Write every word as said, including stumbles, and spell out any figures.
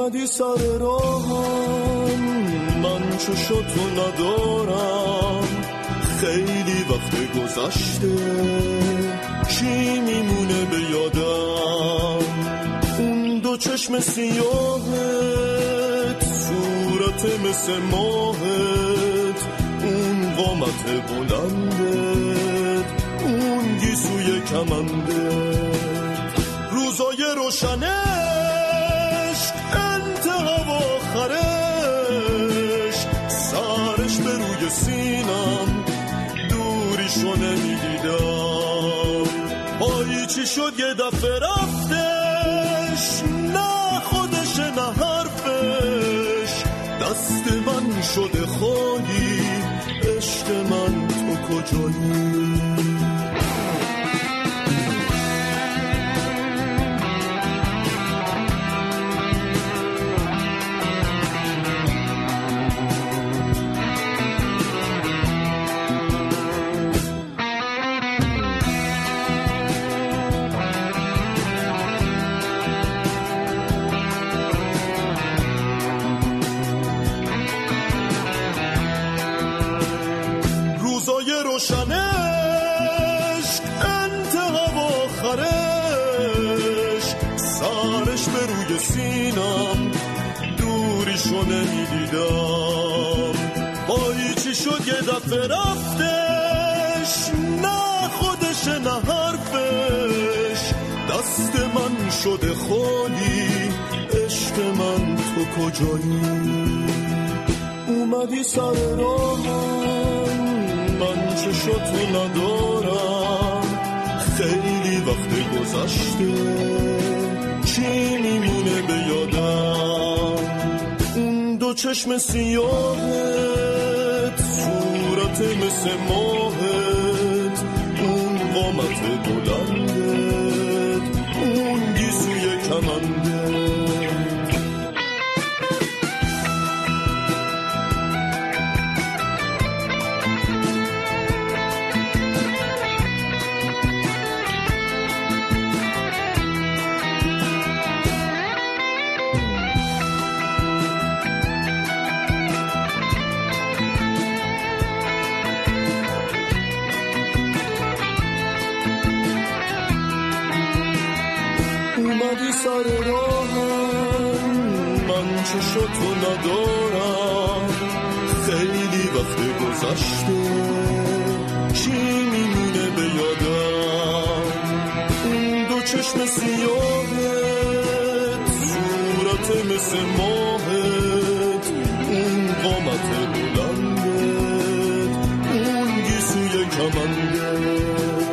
اومدی سر راهم، من چشاتو ندارم، خیلی وقت گذشته، چی میمونه به یادم؟ اون دو چشم سیاهت، صورت مثل ماهت، اون قامت بلندت، اون گیسوی کمندت، روزای روشنش انتها و آخرش، سرش به روی سینم دوریشو نمیدیدم. پایی چی شد یه دفعه رفتش، نه خودش نه حرفش، دست من شده خالی، عشق من تو کجایی؟ روشنش انتها و آخرش، سرش به روی سینم دوریشو نمیدیدم. پایی چی شد یه دفعه رفتش، نه خودش نه حرفش، دست من شده خالی، عشق من تو کجایی؟ اومدی سر راهم، من چشاتو ندارم، خیلی وقت گذشته، چی میمونه به یادم؟ اون دو چشم سیاهت، صورت مثل ماهت، اون قامت بلندت، اون گیسوی کمندت. اومدی سر راهم، من چشاتو ندارم، خیلی وقت گذشته، چی میمونه به یادم؟ اون دو چشم سیاهت، صورت مثل ماهت، اون قامت بلندت، اون گیسوی کمندت.